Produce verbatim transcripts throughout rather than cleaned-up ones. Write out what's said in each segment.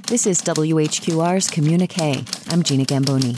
This is W H Q R's Communique. I'm Gina Gamboni.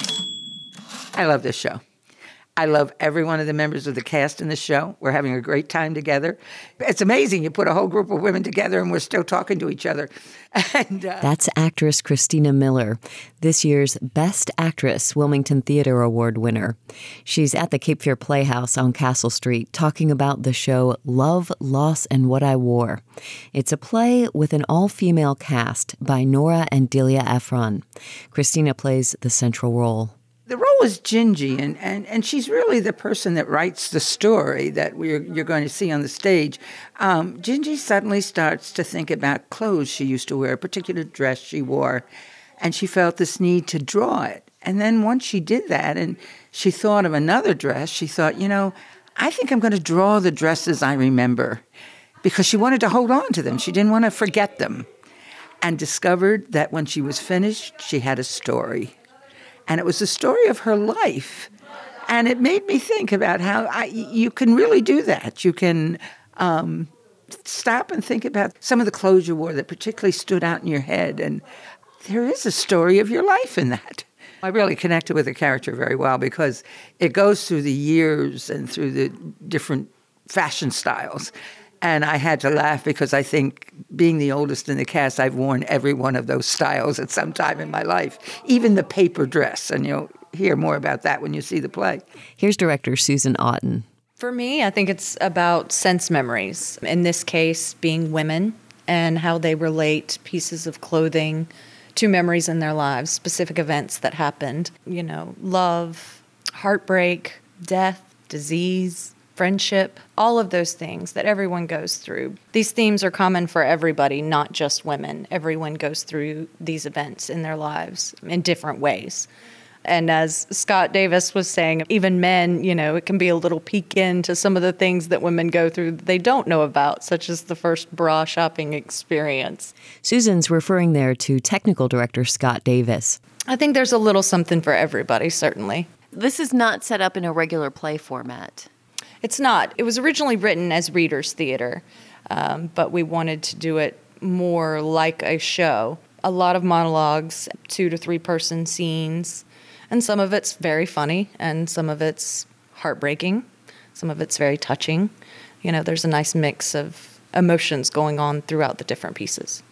I love this show. I love every one of the members of the cast in the show. We're having a great time together. It's amazing. You put a whole group of women together and we're still talking to each other. And uh, That's actress Christina Miller, this year's Best Actress Wilmington Theater Award winner. She's at the Cape Fear Playhouse on Castle Street talking about the show Love, Loss, and What I Wore. It's a play with an all-female cast by Nora and Delia Ephron. Christina plays the central role. The role is Gingy, and, and, and she's really the person that writes the story that we're, you're going to see on the stage. Um, Gingy suddenly starts to think about clothes she used to wear, a particular dress she wore, and she felt this need to draw it. And then once she did that and she thought of another dress, she thought, you know, I think I'm going to draw the dresses I remember, because she wanted to hold on to them. She didn't want to forget them, and discovered that when she was finished, she had a story. And it was the story of her life. And it made me think about how I, you can really do that. You can um, stop and think about some of the clothes you wore that particularly stood out in your head. And there is a story of your life in that. I really connected with the character very well because it goes through the years and through the different fashion styles. And I had to laugh because I think, being the oldest in the cast, I've worn every one of those styles at some time in my life, even the paper dress. And you'll hear more about that when you see the play. Here's director Susan Otten. For me, I think it's about sense memories. In this case, being women and how they relate pieces of clothing to memories in their lives, specific events that happened. You know, love, heartbreak, death, disease, friendship, all of those things that everyone goes through. These themes are common for everybody, not just women. Everyone goes through these events in their lives in different ways. And as Scott Davis was saying, even men, you know, it can be a little peek into some of the things that women go through that they don't know about, such as the first bra shopping experience. Susan's referring there to technical director Scott Davis. I think there's a little something for everybody, certainly. This is not set up in a regular play format. It's not. It was originally written as readers' theater, um, but we wanted to do it more like a show. A lot of monologues, two to three person scenes, and some of it's very funny, and some of it's heartbreaking, some of it's very touching. You know, there's a nice mix of emotions going on throughout the different pieces.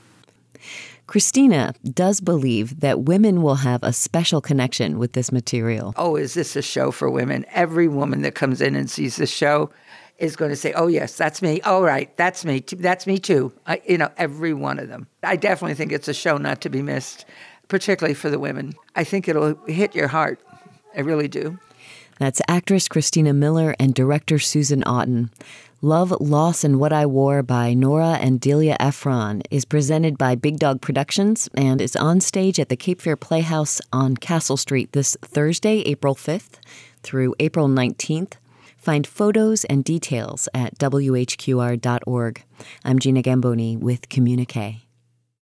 Christina does believe that women will have a special connection with this material. Oh, is this a show for women? Every woman that comes in and sees this show is going to say, oh, yes, that's me. Oh, right, that's me. That's me, too. I, you know, every one of them. I definitely think it's a show not to be missed, particularly for the women. I think it'll hit your heart. I really do. That's actress Christina Miller and director Susan Otten. Love, Loss, and What I Wore by Nora and Delia Ephron is presented by Big Dog Productions and is on stage at the Cape Fear Playhouse on Castle Street this Thursday, April fifth through April nineteenth. Find photos and details at W H Q R dot org. I'm Gina Gamboni with Communique.